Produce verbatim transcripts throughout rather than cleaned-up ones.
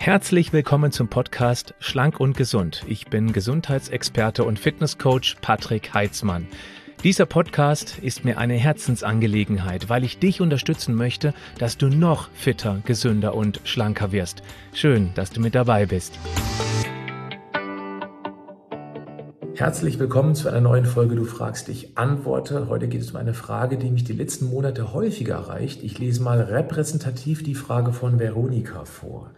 Herzlich willkommen zum Podcast Schlank und Gesund. Ich bin Gesundheitsexperte und Fitnesscoach Patrick Heitzmann. Dieser Podcast ist mir eine Herzensangelegenheit, weil ich dich unterstützen möchte, dass du noch fitter, gesünder und schlanker wirst. Schön, dass du mit dabei bist. Herzlich willkommen zu einer neuen Folge Du fragst, ich antworte. Heute geht es um eine Frage, die mich die letzten Monate häufiger erreicht. Ich lese mal repräsentativ die Frage von Veronika vor.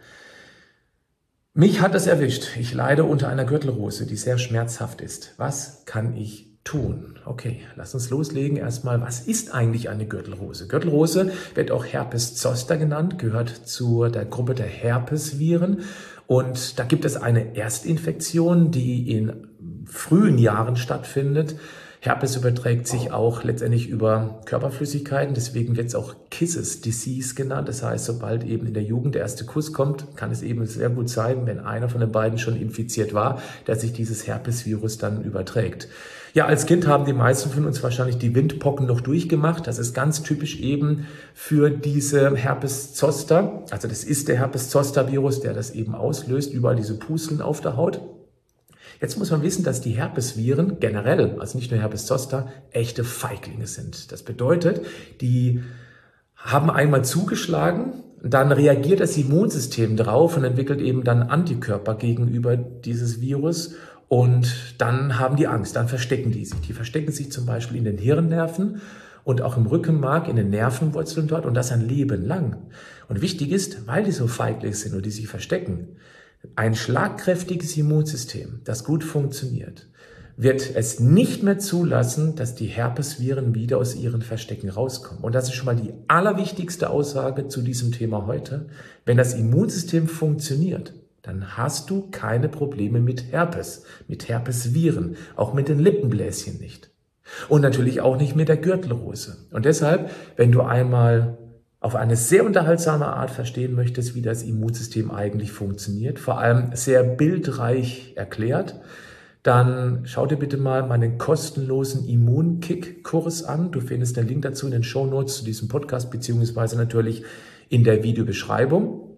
Mich hat es erwischt. Ich leide unter einer Gürtelrose, die sehr schmerzhaft ist. Was kann ich tun? Okay, lass uns loslegen. Erstmal, was ist eigentlich eine Gürtelrose? Gürtelrose wird auch Herpes zoster genannt, gehört zu der Gruppe der Herpesviren. Und da gibt es eine Erstinfektion, die in frühen Jahren stattfindet. Herpes überträgt sich auch letztendlich über Körperflüssigkeiten, deswegen wird es auch Kisses Disease genannt. Das heißt, sobald eben in der Jugend der erste Kuss kommt, kann es eben sehr gut sein, wenn einer von den beiden schon infiziert war, dass sich dieses Herpesvirus dann überträgt. Ja, als Kind haben die meisten von uns wahrscheinlich die Windpocken noch durchgemacht. Das ist ganz typisch eben für diese Herpes zoster. Also das ist der Herpes zoster Virus, der das eben auslöst, überall diese Pusteln auf der Haut. Jetzt muss man wissen, dass die Herpesviren generell, also nicht nur Herpes zoster, echte Feiglinge sind. Das bedeutet, die haben einmal zugeschlagen, dann reagiert das Immunsystem drauf und entwickelt eben dann Antikörper gegenüber dieses Virus und dann haben die Angst, dann verstecken die sich. Die verstecken sich zum Beispiel in den Hirnnerven und auch im Rückenmark, in den Nervenwurzeln dort und das ein Leben lang. Und wichtig ist, weil die so feiglich sind und die sich verstecken, ein schlagkräftiges Immunsystem, das gut funktioniert, wird es nicht mehr zulassen, dass die Herpesviren wieder aus ihren Verstecken rauskommen. Und das ist schon mal die allerwichtigste Aussage zu diesem Thema heute. Wenn das Immunsystem funktioniert, dann hast du keine Probleme mit Herpes, mit Herpesviren, auch mit den Lippenbläschen nicht. Und natürlich auch nicht mit der Gürtelrose. Und deshalb, wenn du einmal auf eine sehr unterhaltsame Art verstehen möchtest, wie das Immunsystem eigentlich funktioniert, vor allem sehr bildreich erklärt, dann schau dir bitte mal meinen kostenlosen Immunkick-Kurs an. Du findest den Link dazu in den Shownotes zu diesem Podcast, beziehungsweise natürlich in der Videobeschreibung.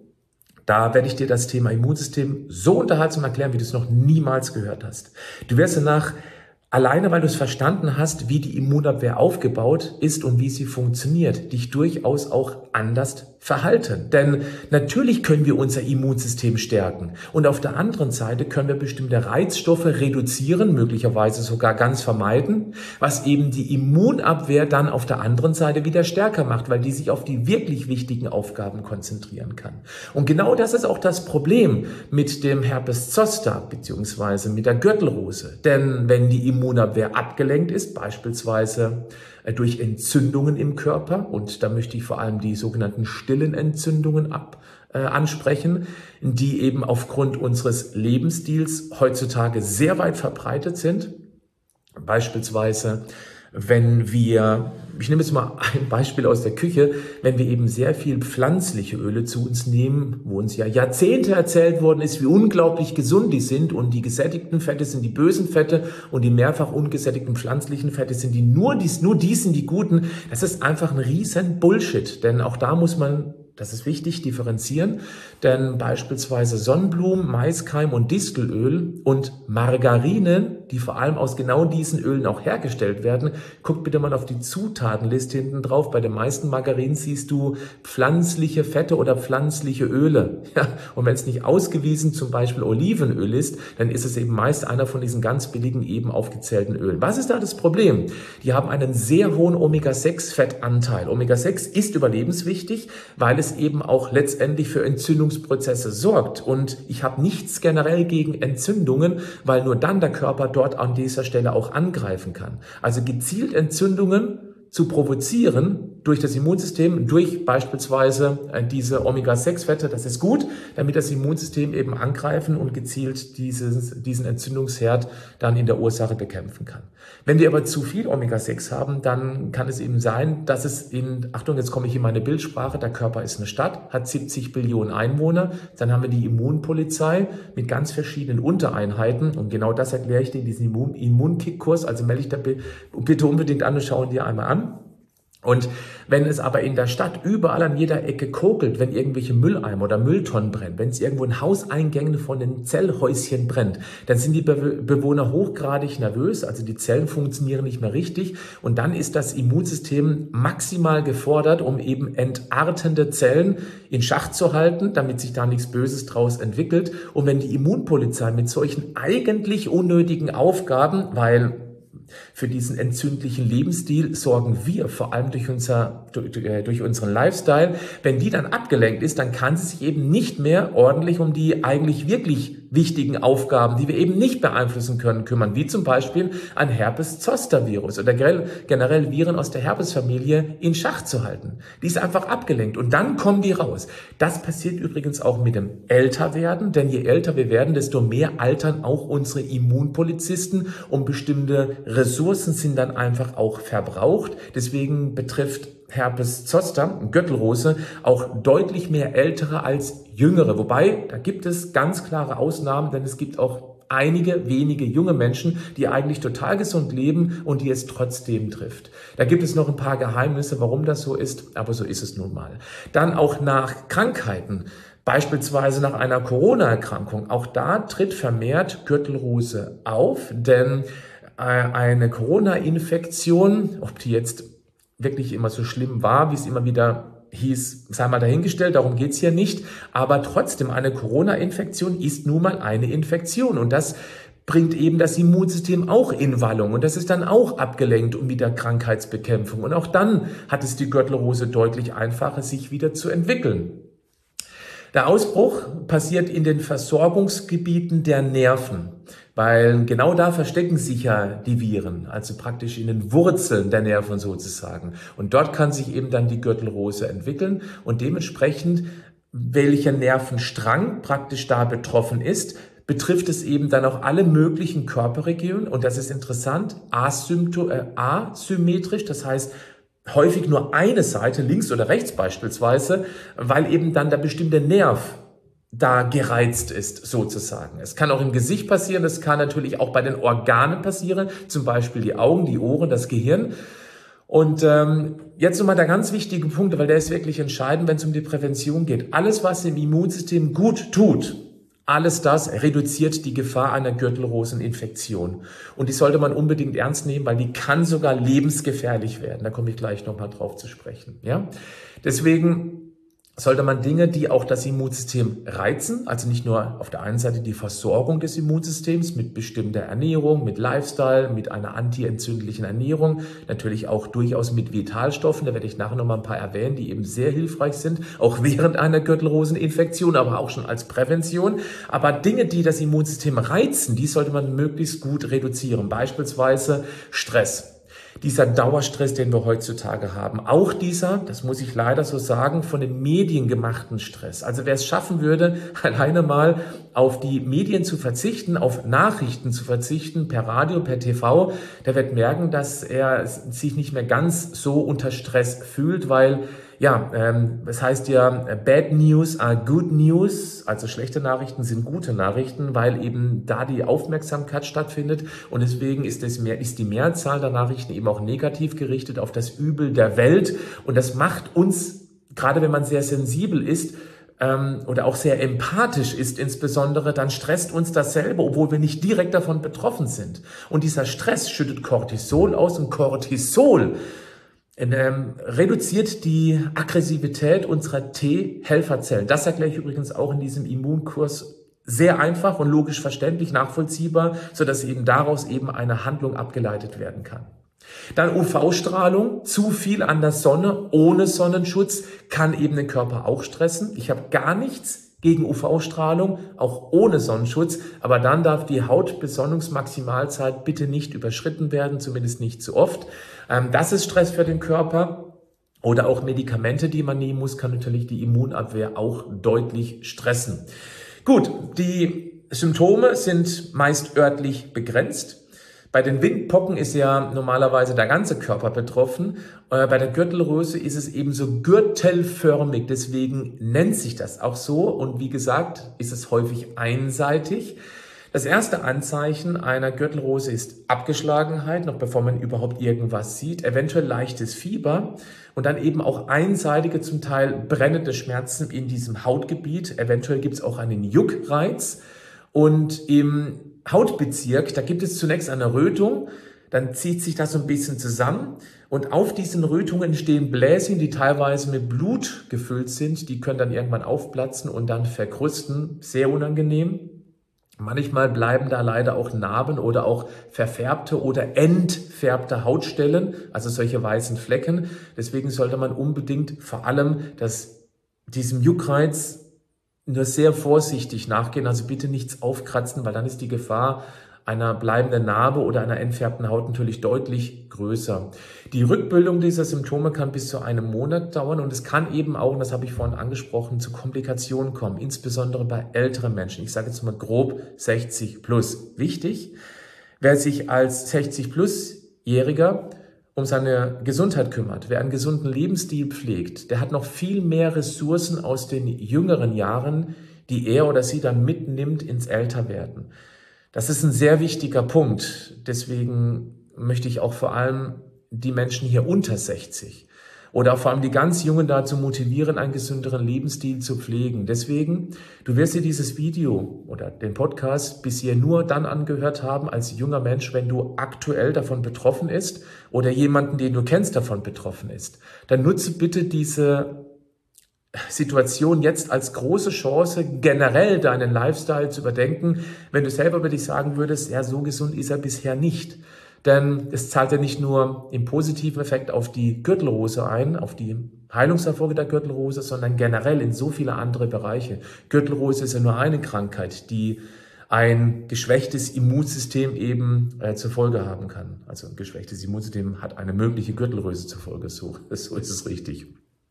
Da werde ich dir das Thema Immunsystem so unterhaltsam erklären, wie du es noch niemals gehört hast. Du wirst danach alleine, weil du es verstanden hast, wie die Immunabwehr aufgebaut ist und wie sie funktioniert, dich durchaus auch anders verhalten. Denn natürlich können wir unser Immunsystem stärken und auf der anderen Seite können wir bestimmte Reizstoffe reduzieren, möglicherweise sogar ganz vermeiden, was eben die Immunabwehr dann auf der anderen Seite wieder stärker macht, weil die sich auf die wirklich wichtigen Aufgaben konzentrieren kann. Und genau das ist auch das Problem mit dem Herpes zoster bzw. mit der Gürtelrose. Denn wenn die Immunabwehr abgelenkt ist, beispielsweise durch Entzündungen im Körper, und da möchte ich vor allem die sogenannten stillen Entzündungen ab, äh, ansprechen, die eben aufgrund unseres Lebensstils heutzutage sehr weit verbreitet sind. Beispielsweise, wenn wir, ich nehme jetzt mal ein Beispiel aus der Küche, wenn wir eben sehr viel pflanzliche Öle zu uns nehmen, wo uns ja Jahrzehnte erzählt worden ist, wie unglaublich gesund die sind und die gesättigten Fette sind die bösen Fette und die mehrfach ungesättigten pflanzlichen Fette sind die nur, dies, nur die sind die guten. Das ist einfach ein riesen Bullshit, denn auch da muss man, das ist wichtig, differenzieren, denn beispielsweise Sonnenblumen, Maiskeim und Distelöl und Margarinen, die vor allem aus genau diesen Ölen auch hergestellt werden, guckt bitte mal auf die Zutatenliste hinten drauf. Bei den meisten Margarinen siehst du pflanzliche Fette oder pflanzliche Öle. Ja, und wenn es nicht ausgewiesen zum Beispiel Olivenöl ist, dann ist es eben meist einer von diesen ganz billigen eben aufgezählten Ölen. Was ist da das Problem? Die haben einen sehr hohen Omega sechs Fettanteil. Omega sechs ist überlebenswichtig, weil es eben auch letztendlich für Entzündungsprozesse sorgt. Und ich habe nichts generell gegen Entzündungen, weil nur dann der Körper dort an dieser Stelle auch angreifen kann. Also gezielt Entzündungen zu provozieren durch das Immunsystem, durch beispielsweise diese Omega sechs Fette, das ist gut, damit das Immunsystem eben angreifen und gezielt dieses, diesen Entzündungsherd dann in der Ursache bekämpfen kann. Wenn wir aber zu viel Omega sechs haben, dann kann es eben sein, dass es in, Achtung, jetzt komme ich in meine Bildsprache, der Körper ist eine Stadt, hat siebzig Billionen Einwohner, dann haben wir die Immunpolizei mit ganz verschiedenen Untereinheiten und genau das erkläre ich dir in diesem Immun Immunkick-Kurs, also melde dich da bitte unbedingt an und schau ihn dir einmal an. Und wenn es aber in der Stadt überall an jeder Ecke kokelt, wenn irgendwelche Mülleimer oder Mülltonnen brennen, wenn es irgendwo in Hauseingängen von den Zellhäuschen brennt, dann sind die Be Bewohner hochgradig nervös, also die Zellen funktionieren nicht mehr richtig und dann ist das Immunsystem maximal gefordert, um eben entartende Zellen in Schach zu halten, damit sich da nichts Böses draus entwickelt. Und wenn die Immunpolizei mit solchen eigentlich unnötigen Aufgaben, weil für diesen entzündlichen Lebensstil sorgen wir, vor allem durch, unser, durch unseren Lifestyle. Wenn die dann abgelenkt ist, dann kann sie sich eben nicht mehr ordentlich um die eigentlich wirklich wichtigen Aufgaben, die wir eben nicht beeinflussen können, kümmern, wie zum Beispiel ein Herpes-Zoster-Virus oder generell Viren aus der Herpesfamilie in Schach zu halten. Die ist einfach abgelenkt und dann kommen die raus. Das passiert übrigens auch mit dem Älterwerden, denn je älter wir werden, desto mehr altern auch unsere Immunpolizisten und bestimmte Ressourcen sind dann einfach auch verbraucht. Deswegen betrifft Herpes Zoster, Gürtelrose, auch deutlich mehr Ältere als Jüngere. Wobei, da gibt es ganz klare Ausnahmen, denn es gibt auch einige wenige junge Menschen, die eigentlich total gesund leben und die es trotzdem trifft. Da gibt es noch ein paar Geheimnisse, warum das so ist, aber so ist es nun mal. Dann auch nach Krankheiten. Beispielsweise nach einer Corona-Erkrankung. Auch da tritt vermehrt Gürtelrose auf, denn eine Corona-Infektion, ob die jetzt wirklich immer so schlimm war, wie es immer wieder hieß, sei mal dahingestellt, darum geht's hier nicht. Aber trotzdem, eine Corona-Infektion ist nun mal eine Infektion und das bringt eben das Immunsystem auch in Wallung und das ist dann auch abgelenkt und mit der Krankheitsbekämpfung. Und auch dann hat es die Gürtelrose deutlich einfacher, sich wieder zu entwickeln. Der Ausbruch passiert in den Versorgungsgebieten der Nerven, weil genau da verstecken sich ja die Viren, also praktisch in den Wurzeln der Nerven sozusagen. Und dort kann sich eben dann die Gürtelrose entwickeln und dementsprechend, welcher Nervenstrang praktisch da betroffen ist, betrifft es eben dann auch alle möglichen Körperregionen und das ist interessant, asympto- äh, asymmetrisch, das heißt, häufig nur eine Seite, links oder rechts beispielsweise, weil eben dann der bestimmte Nerv da gereizt ist, sozusagen. Es kann auch im Gesicht passieren, es kann natürlich auch bei den Organen passieren, zum Beispiel die Augen, die Ohren, das Gehirn. Und ähm, jetzt nochmal der ganz wichtige Punkt, weil der ist wirklich entscheidend, wenn es um die Prävention geht. Alles, was im Immunsystem gut tut, alles das reduziert die Gefahr einer Gürtelroseninfektion. Und die sollte man unbedingt ernst nehmen, weil die kann sogar lebensgefährlich werden. Da komme ich gleich nochmal drauf zu sprechen. Ja? Deswegen sollte man Dinge, die auch das Immunsystem reizen, also nicht nur auf der einen Seite die Versorgung des Immunsystems mit bestimmter Ernährung, mit Lifestyle, mit einer antientzündlichen Ernährung, natürlich auch durchaus mit Vitalstoffen, da werde ich nachher nochmal ein paar erwähnen, die eben sehr hilfreich sind, auch während einer Gürtelroseninfektion, aber auch schon als Prävention. Aber Dinge, die das Immunsystem reizen, die sollte man möglichst gut reduzieren, beispielsweise Stress. Dieser Dauerstress, den wir heutzutage haben, auch dieser, das muss ich leider so sagen, von den Medien gemachten Stress. Also wer es schaffen würde, alleine mal auf die Medien zu verzichten, auf Nachrichten zu verzichten, per Radio, per T V, der wird merken, dass er sich nicht mehr ganz so unter Stress fühlt, weil ja, ähm, das heißt ja, bad news are good news, also schlechte Nachrichten sind gute Nachrichten, weil eben da die Aufmerksamkeit stattfindet und deswegen ist, es mehr, ist die Mehrzahl der Nachrichten eben auch negativ gerichtet auf das Übel der Welt und das macht uns, gerade wenn man sehr sensibel ist, ähm, oder auch sehr empathisch ist insbesondere, dann stresst uns dasselbe, obwohl wir nicht direkt davon betroffen sind. Und dieser Stress schüttet Cortisol aus und Cortisol Ähm, reduziert die Aggressivität unserer T-Helferzellen. Das erkläre ich übrigens auch in diesem Immunkurs sehr einfach und logisch verständlich, nachvollziehbar, sodass eben daraus eben eine Handlung abgeleitet werden kann. Dann U V-Strahlung, zu viel an der Sonne, ohne Sonnenschutz, kann eben den Körper auch stressen. Ich habe gar nichts gegen U V-Strahlung, auch ohne Sonnenschutz, aber dann darf die Hautbesonnungsmaximalzeit bitte nicht überschritten werden, zumindest nicht zu oft. Das ist Stress für den Körper. Oder auch Medikamente, die man nehmen muss, kann natürlich die Immunabwehr auch deutlich stressen. Gut, die Symptome sind meist örtlich begrenzt. Bei den Windpocken ist ja normalerweise der ganze Körper betroffen. Bei der Gürtelrose ist es eben so gürtelförmig, deswegen nennt sich das auch so. Und wie gesagt, ist es häufig einseitig. Das erste Anzeichen einer Gürtelrose ist Abgeschlagenheit, noch bevor man überhaupt irgendwas sieht, eventuell leichtes Fieber und dann eben auch einseitige, zum Teil brennende Schmerzen in diesem Hautgebiet. Eventuell gibt es auch einen Juckreiz und im Hautbezirk, da gibt es zunächst eine Rötung, dann zieht sich das so ein bisschen zusammen und auf diesen Rötungen entstehen Bläschen, die teilweise mit Blut gefüllt sind. Die können dann irgendwann aufplatzen und dann verkrüsten. Sehr unangenehm. Manchmal bleiben da leider auch Narben oder auch verfärbte oder entfärbte Hautstellen, also solche weißen Flecken. Deswegen sollte man unbedingt vor allem das, diesem Juckreiz nur sehr vorsichtig nachgehen. Also bitte nichts aufkratzen, weil dann ist die Gefahr einer bleibenden Narbe oder einer entfärbten Haut natürlich deutlich größer. Die Rückbildung dieser Symptome kann bis zu einem Monat dauern und es kann eben auch, und das habe ich vorhin angesprochen, zu Komplikationen kommen, insbesondere bei älteren Menschen. Ich sage jetzt mal grob sechzig plus. Wichtig, wer sich als sechzig-plus-Jähriger um seine Gesundheit kümmert, wer einen gesunden Lebensstil pflegt, der hat noch viel mehr Ressourcen aus den jüngeren Jahren, die er oder sie dann mitnimmt ins Älterwerden. Das ist ein sehr wichtiger Punkt. Deswegen möchte ich auch vor allem die Menschen hier unter sechzig oder auch vor allem die ganz Jungen dazu motivieren, einen gesünderen Lebensstil zu pflegen. Deswegen, du wirst dir dieses Video oder den Podcast bisher nur dann angehört haben als junger Mensch, wenn du aktuell davon betroffen bist oder jemanden, den du kennst, davon betroffen ist. Dann nutze bitte diese Situation jetzt als große Chance, generell deinen Lifestyle zu überdenken, wenn du selber über dich sagen würdest, ja, so gesund ist er bisher nicht. Denn es zahlt ja nicht nur im positiven Effekt auf die Gürtelrose ein, auf die Heilungserfolge der Gürtelrose, sondern generell in so viele andere Bereiche. Gürtelrose ist ja nur eine Krankheit, die ein geschwächtes Immunsystem eben äh, zur Folge haben kann. Also ein geschwächtes Immunsystem hat eine mögliche Gürtelrose zur Folge, so, so ist es richtig.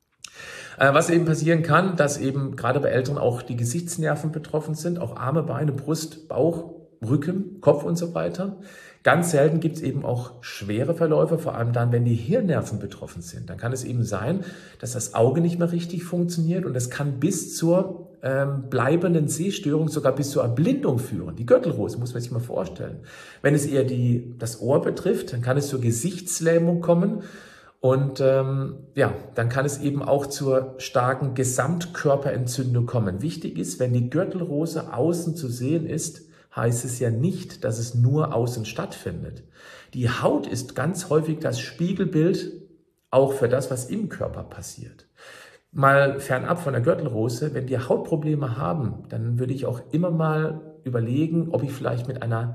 Was eben passieren kann, dass eben gerade bei Älteren auch die Gesichtsnerven betroffen sind, auch Arme, Beine, Brust, Bauch, Rücken, Kopf und so weiter. Ganz selten gibt es eben auch schwere Verläufe, vor allem dann, wenn die Hirnnerven betroffen sind. Dann kann es eben sein, dass das Auge nicht mehr richtig funktioniert und das kann bis zur ähm, bleibenden Sehstörung, sogar bis zur Erblindung führen. Die Gürtelrose muss man sich mal vorstellen. Wenn es eher die, das Ohr betrifft, dann kann es zur Gesichtslähmung kommen. Und ähm, ja, dann kann es eben auch zur starken Gesamtkörperentzündung kommen. Wichtig ist, wenn die Gürtelrose außen zu sehen ist, heißt es ja nicht, dass es nur außen stattfindet. Die Haut ist ganz häufig das Spiegelbild auch für das, was im Körper passiert. Mal fernab von der Gürtelrose, wenn wir Hautprobleme haben, dann würde ich auch immer mal überlegen, ob ich vielleicht mit einer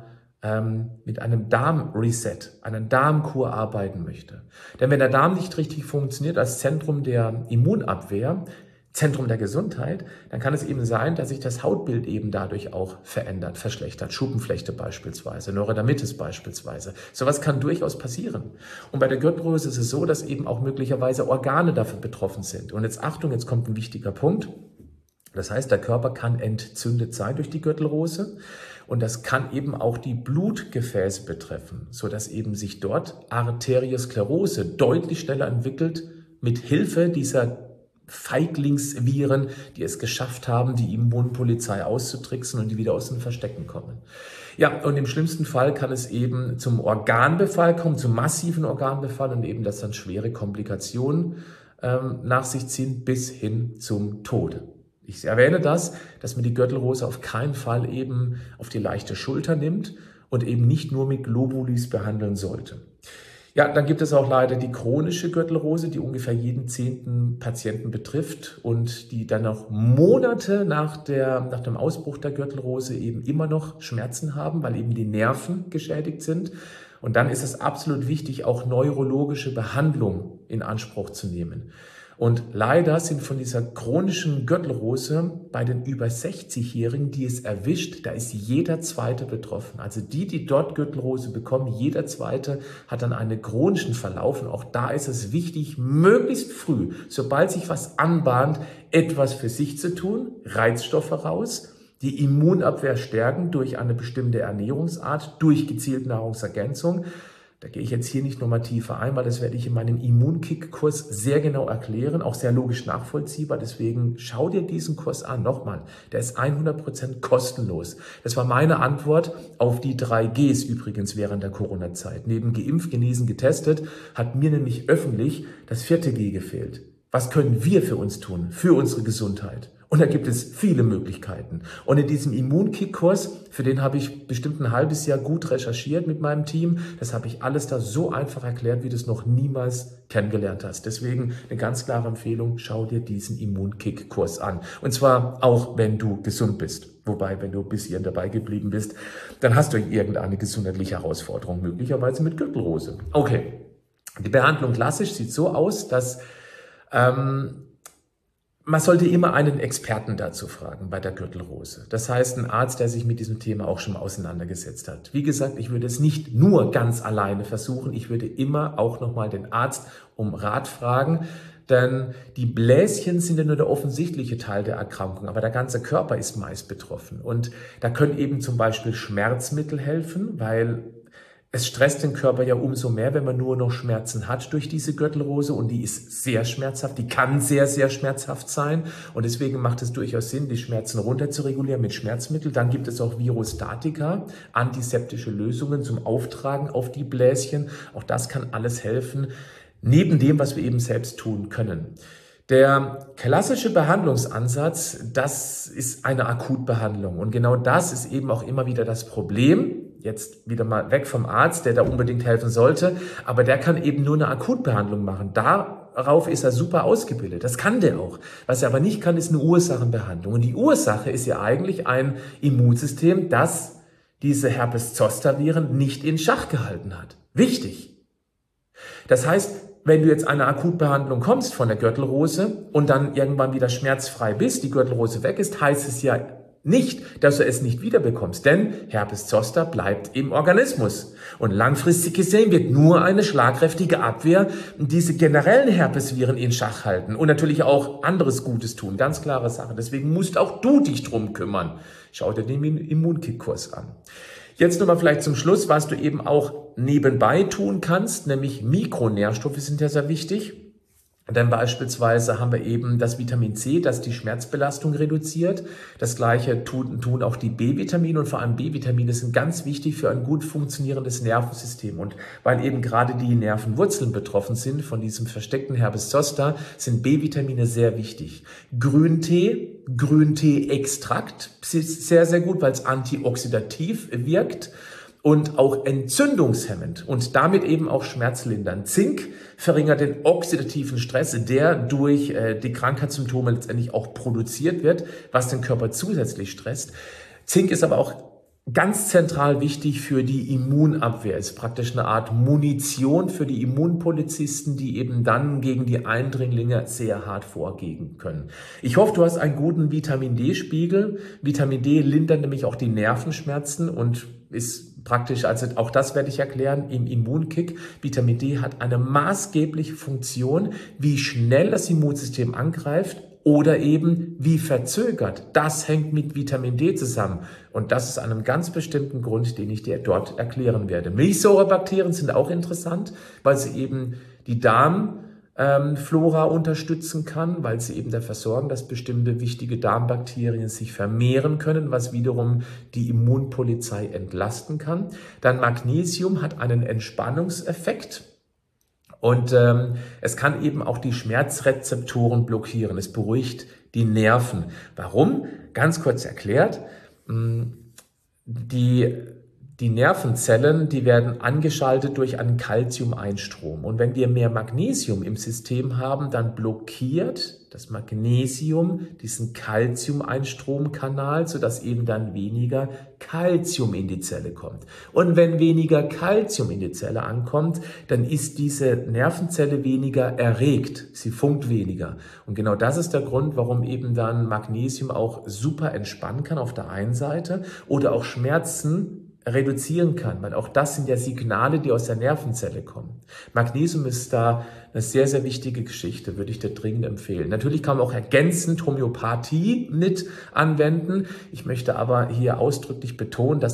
mit einem Darmreset, einer Darmkur arbeiten möchte. Denn wenn der Darm nicht richtig funktioniert als Zentrum der Immunabwehr, Zentrum der Gesundheit, dann kann es eben sein, dass sich das Hautbild eben dadurch auch verändert, verschlechtert. Schuppenflechte beispielsweise, Neurodermitis beispielsweise. Sowas kann durchaus passieren. Und bei der Gürtelrose ist es so, dass eben auch möglicherweise Organe davon betroffen sind. Und jetzt Achtung, jetzt kommt ein wichtiger Punkt. Das heißt, der Körper kann entzündet sein durch die Gürtelrose. Und das kann eben auch die Blutgefäße betreffen, sodass eben sich dort Arteriosklerose deutlich schneller entwickelt mit Hilfe dieser Feiglingsviren, die es geschafft haben, die Immunpolizei auszutricksen und die wieder aus den Verstecken kommen. Ja, und im schlimmsten Fall kann es eben zum Organbefall kommen, zum massiven Organbefall und eben das dann schwere Komplikationen ähm, nach sich ziehen bis hin zum Tode. Ich erwähne das, dass man die Gürtelrose auf keinen Fall eben auf die leichte Schulter nimmt und eben nicht nur mit Globulis behandeln sollte. Ja, dann gibt es auch leider die chronische Gürtelrose, die ungefähr jeden zehnten Patienten betrifft und die dann noch Monate nach, der, nach dem Ausbruch der Gürtelrose eben immer noch Schmerzen haben, weil eben die Nerven geschädigt sind. Und dann ist es absolut wichtig, auch neurologische Behandlung in Anspruch zu nehmen. Und leider sind von dieser chronischen Gürtelrose bei den über sechzigjährigen, die es erwischt, da ist jeder Zweite betroffen. Also die, die dort Gürtelrose bekommen, jeder Zweite hat dann einen chronischen Verlauf. Und auch da ist es wichtig, möglichst früh, sobald sich was anbahnt, etwas für sich zu tun, Reizstoffe raus, die Immunabwehr stärken durch eine bestimmte Ernährungsart, durch gezielte Nahrungsergänzung. Da gehe ich jetzt hier nicht nochmal tiefer ein, weil das werde ich in meinem Immunkick-Kurs sehr genau erklären, auch sehr logisch nachvollziehbar. Deswegen schau dir diesen Kurs an. Nochmal, der ist hundert Prozent kostenlos. Das war meine Antwort auf die drei Gs übrigens während der Corona-Zeit. Neben geimpft, genesen, getestet hat mir nämlich öffentlich das vierte G gefehlt. Was können wir für uns tun, für unsere Gesundheit? Und da gibt es viele Möglichkeiten. Und in diesem Immunkick-Kurs, für den habe ich bestimmt ein halbes Jahr gut recherchiert mit meinem Team. Das habe ich alles da so einfach erklärt, wie du es noch niemals kennengelernt hast. Deswegen eine ganz klare Empfehlung, schau dir diesen Immunkick-Kurs an. Und zwar auch, wenn du gesund bist. Wobei, wenn du bis hierhin dabei geblieben bist, dann hast du irgendeine gesundheitliche Herausforderung, möglicherweise mit Gürtelrose. Okay, die Behandlung klassisch sieht so aus, dass ähm, man sollte immer einen Experten dazu fragen bei der Gürtelrose. Das heißt, ein Arzt, der sich mit diesem Thema auch schon mal auseinandergesetzt hat. Wie gesagt, ich würde es nicht nur ganz alleine versuchen. Ich würde immer auch nochmal den Arzt um Rat fragen. Denn die Bläschen sind ja nur der offensichtliche Teil der Erkrankung, aber der ganze Körper ist meist betroffen. Und da können eben zum Beispiel Schmerzmittel helfen, weil es stresst den Körper ja umso mehr, wenn man nur noch Schmerzen hat durch diese Gürtelrose, und die ist sehr schmerzhaft, die kann sehr, sehr schmerzhaft sein, und deswegen macht es durchaus Sinn, die Schmerzen runter zu regulieren mit Schmerzmitteln. Dann gibt es auch Virostatika, antiseptische Lösungen zum Auftragen auf die Bläschen. Auch das kann alles helfen, neben dem, was wir eben selbst tun können. Der klassische Behandlungsansatz, das ist eine Akutbehandlung, und genau das ist eben auch immer wieder das Problem. Jetzt wieder mal weg vom Arzt, der da unbedingt helfen sollte, aber der kann eben nur eine Akutbehandlung machen. Darauf ist er super ausgebildet, das kann der auch. Was er aber nicht kann, ist eine Ursachenbehandlung. Und die Ursache ist ja eigentlich ein Immunsystem, das diese Herpes-Zoster-Viren nicht in Schach gehalten hat. Wichtig. Das heißt, wenn du jetzt eine Akutbehandlung kommst von der Gürtelrose und dann irgendwann wieder schmerzfrei bist, die Gürtelrose weg ist, heißt es ja nicht, dass du es nicht wiederbekommst, denn Herpes Zoster bleibt im Organismus. Und langfristig gesehen wird nur eine schlagkräftige Abwehr diese generellen Herpesviren in Schach halten und natürlich auch anderes Gutes tun. Ganz klare Sache. Deswegen musst auch du dich drum kümmern. Schau dir den Immunkick-Kurs an. Jetzt nochmal vielleicht zum Schluss, was du eben auch nebenbei tun kannst, nämlich Mikronährstoffe sind ja sehr wichtig. Denn beispielsweise haben wir eben das Vitamin C, das die Schmerzbelastung reduziert. Das Gleiche tun, tun auch die B-Vitamine, und vor allem B-Vitamine sind ganz wichtig für ein gut funktionierendes Nervensystem. Und weil eben gerade die Nervenwurzeln betroffen sind von diesem versteckten Herpes Zoster, sind B-Vitamine sehr wichtig. Grüntee, Grüntee-Extrakt ist sehr, sehr gut, weil es antioxidativ wirkt und auch entzündungshemmend und damit eben auch schmerzlindernd. Zink verringert den oxidativen Stress, der durch äh, die Krankheitssymptome letztendlich auch produziert wird, was den Körper zusätzlich stresst. Zink ist aber auch ganz zentral wichtig für die Immunabwehr, ist praktisch eine Art Munition für die Immunpolizisten, die eben dann gegen die Eindringlinge sehr hart vorgehen können. Ich hoffe, du hast einen guten Vitamin-D-Spiegel. Vitamin D lindert nämlich auch die Nervenschmerzen und ist praktisch, also auch das werde ich erklären im Immunkick. Vitamin D hat eine maßgebliche Funktion, wie schnell das Immunsystem angreift oder eben wie verzögert. Das hängt mit Vitamin D zusammen. Und das ist einem ganz bestimmten Grund, den ich dir dort erklären werde. Milchsäurebakterien sind auch interessant, weil sie eben die Darmflora unterstützen kann, weil sie eben dafür sorgen, dass bestimmte wichtige Darmbakterien sich vermehren können, was wiederum die Immunpolizei entlasten kann. Dann Magnesium hat einen Entspannungseffekt. Und ähm, es kann eben auch die Schmerzrezeptoren blockieren. Es beruhigt die Nerven. Warum? Ganz kurz erklärt. Die, die Nervenzellen, die werden angeschaltet durch einen Calcium-Einstrom. Und wenn wir mehr Magnesium im System haben, dann blockiert das Magnesium diesen Calcium-Einstromkanal, sodass eben dann weniger Calcium in die Zelle kommt. Und wenn weniger Calcium in die Zelle ankommt, dann ist diese Nervenzelle weniger erregt. Sie funkt weniger. Und genau das ist der Grund, warum eben dann Magnesium auch super entspannen kann auf der einen Seite oder auch Schmerzen reduzieren kann, weil auch das sind ja Signale, die aus der Nervenzelle kommen. Magnesium ist da eine sehr, sehr wichtige Geschichte, würde ich dir dringend empfehlen. Natürlich kann man auch ergänzend Homöopathie mit anwenden. Ich möchte aber hier ausdrücklich betonen, dass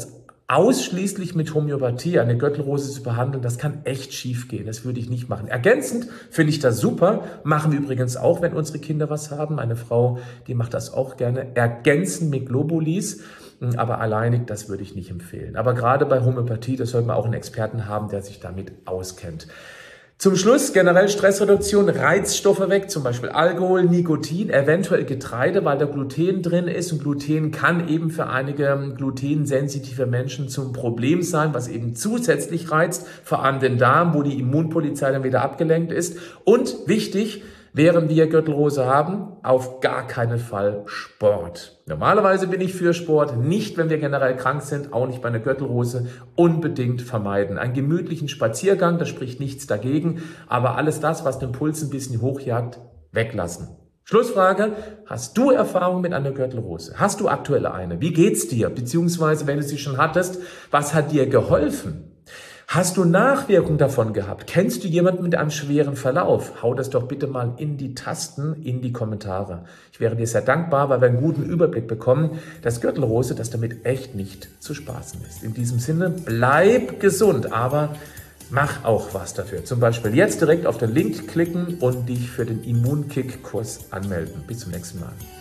ausschließlich mit Homöopathie eine Gürtelrose zu behandeln, das kann echt schief gehen. Das würde ich nicht machen. Ergänzend finde ich das super. Machen wir übrigens auch, wenn unsere Kinder was haben. Meine Frau, die macht das auch gerne. Ergänzen mit Globulis. Aber alleinig, das würde ich nicht empfehlen. Aber gerade bei Homöopathie, das sollte man auch einen Experten haben, der sich damit auskennt. Zum Schluss generell Stressreduktion, Reizstoffe weg, zum Beispiel Alkohol, Nikotin, eventuell Getreide, weil da Gluten drin ist. Und Gluten kann eben für einige glutensensitive Menschen zum Problem sein, was eben zusätzlich reizt, vor allem den Darm, wo die Immunpolizei dann wieder abgelenkt ist. Und wichtig, während wir Gürtelrose haben, auf gar keinen Fall Sport. Normalerweise bin ich für Sport, nicht wenn wir generell krank sind, auch nicht bei einer Gürtelrose, unbedingt vermeiden. Einen gemütlichen Spaziergang, da spricht nichts dagegen, aber alles das, was den Puls ein bisschen hochjagt, weglassen. Schlussfrage, hast du Erfahrung mit einer Gürtelrose? Hast du aktuell eine? Wie geht's dir? Beziehungsweise, wenn du sie schon hattest, was hat dir geholfen? Hast du Nachwirkungen davon gehabt? Kennst du jemanden mit einem schweren Verlauf? Hau das doch bitte mal in die Tasten, in die Kommentare. Ich wäre dir sehr dankbar, weil wir einen guten Überblick bekommen, dass Gürtelrose, dass damit echt nicht zu spaßen ist. In diesem Sinne, bleib gesund, aber mach auch was dafür. Zum Beispiel jetzt direkt auf den Link klicken und dich für den Immunkick-Kurs anmelden. Bis zum nächsten Mal.